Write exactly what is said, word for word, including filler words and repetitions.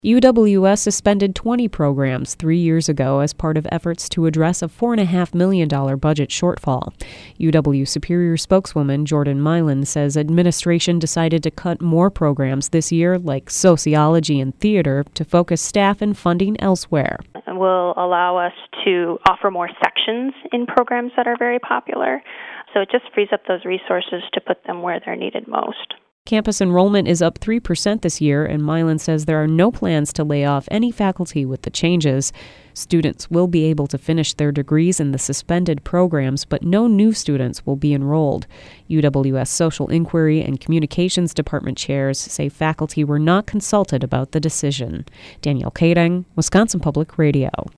U W S suspended twenty programs three years ago as part of efforts to address a four point five million dollars budget shortfall. U W Superior spokeswoman Jordan Milan says administration decided to cut more programs this year, like sociology and theater, to focus staff and funding elsewhere. It will allow us to offer more sections in programs that are very popular, so it just frees up those resources to put them where they're needed most. Campus enrollment is up three percent this year, and Milan says there are no plans to lay off any faculty with the changes. Students will be able to finish their degrees in the suspended programs, but no new students will be enrolled. U W S Social Inquiry and Communications Department chairs say faculty were not consulted about the decision. Danielle Kading, Wisconsin Public Radio.